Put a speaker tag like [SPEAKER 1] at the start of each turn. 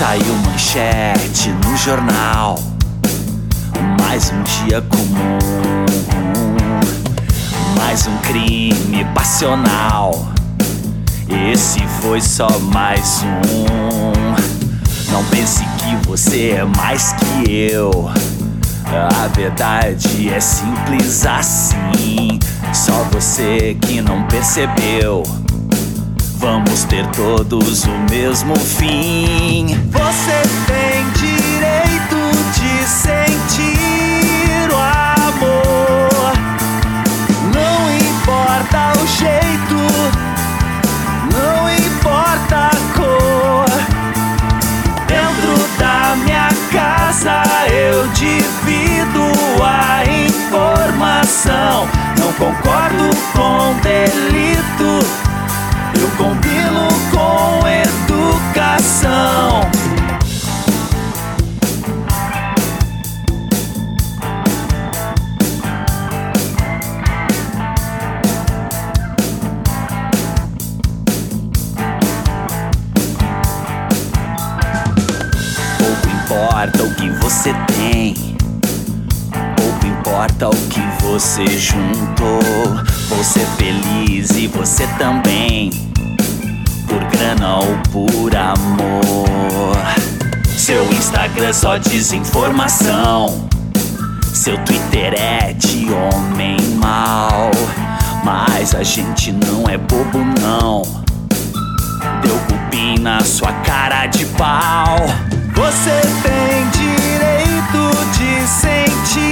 [SPEAKER 1] Saiu manchete no jornal, mais um dia comum, mais um crime passional. Esse foi só mais um. Não pense que você é mais que eu. A verdade é simples assim. Só você que não percebeu. Vamos ter todos o mesmo fim. Você tem direito de sentir o amor. Não importa o jeito, não importa a cor. Dentro da minha casa eu divido a informação. Não concordo com delito, eu combino com educação. Pouco importa o que você tem, pouco importa o que você juntou. Vou ser feliz e você também, por grana ou por amor. Seu Instagram só desinformação, seu Twitter é de homem mau. Mas a gente não é bobo não, deu cupim na sua cara de pau. Você tem direito de sentir